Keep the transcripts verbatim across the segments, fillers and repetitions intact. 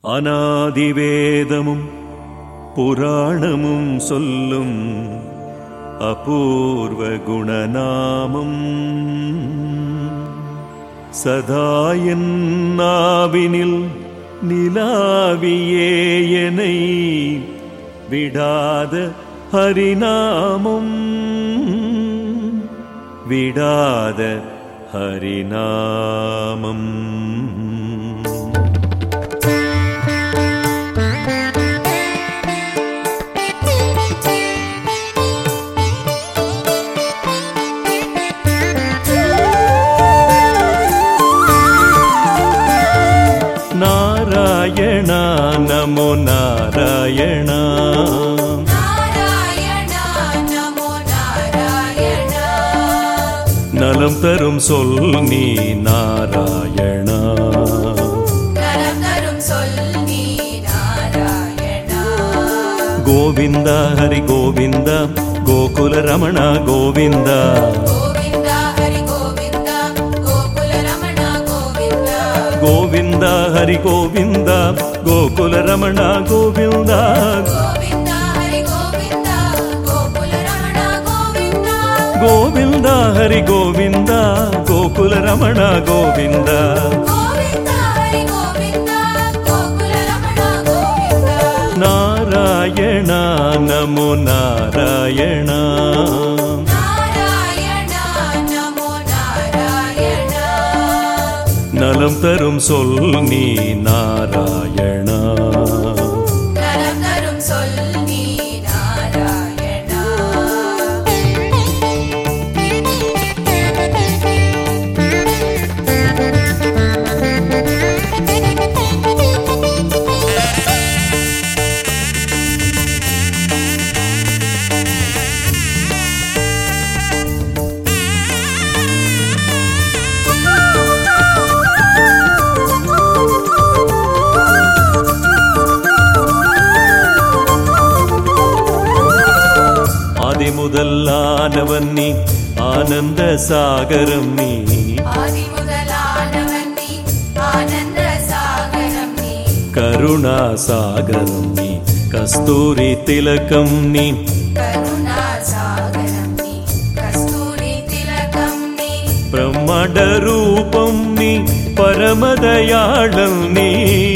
அநாதிவேதமும் புராணமும் சொல்லும் அபூர்வ குணநாமம் சதாயன் நாவினில் நிலாவியேயனை விடாத ஹரிநாமம் விடாத ஹரிநாமம். நாராயண நமோ நாராயண நலம் தரும் சொல் நீ நாராயண கோவிந்த ஹரி கோவிந்த கோகுல ரமண கோவிந்த கோவிந்த ஹரி கோவிந்த கோகுல ரமண கோவிந்த கோவிந்த ஹரி கோவிந்த கோகுல ரமண கோவிந்த நாராயண நமோ நாராயண நலம் தரும் சொல் நீ நாராயண முதலானவன் நீ ஆனந்த சாகரம் நீ கருணா சாகரம் நீ கஸ்தூரி திலகம் நீ பிரம்மட ரூபம் நீ பரமதயாளம் நீ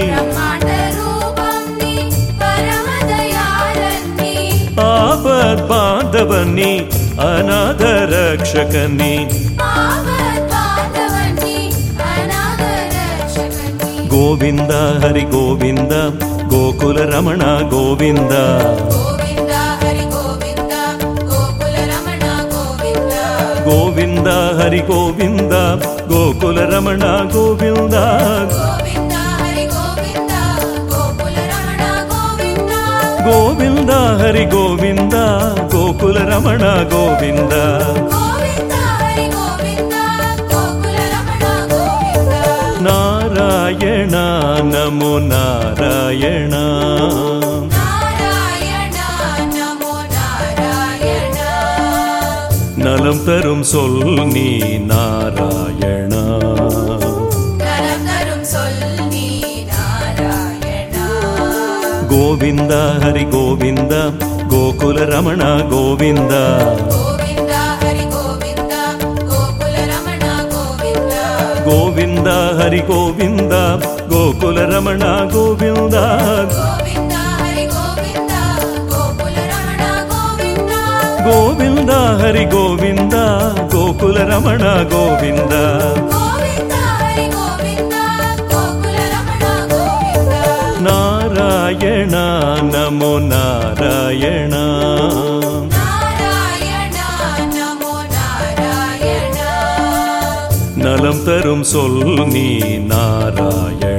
ஆபத் பாந்தவன் நீ அநாத ரக்ஷகன் நீ கோவிந்த ஹரி கோவிந்த கோகுல ரமண கோவிந்த கோவிந்த ஹரி கோவிந்த கோகுல ரமண கோவிந்த கோவிந்த ஹரி கோவிந்த கோகுல ரமண கோவிந்த நாராயண நமோ நாராயண நலம் தரும் சொல் நீ நாராயண கோவிந்த ஹரி கோவிந்த கோகுல ரமண கோவிந்த கோவிந்த ஹரி கோவிந்த கோகுல ரமண கோவிந்த கோவிந்த ஹரி கோவிந்த கோகுல ரமண கோவிந்த நாராயண நமோ நாராயண நலம் தரும் சொல் நீ நாராயண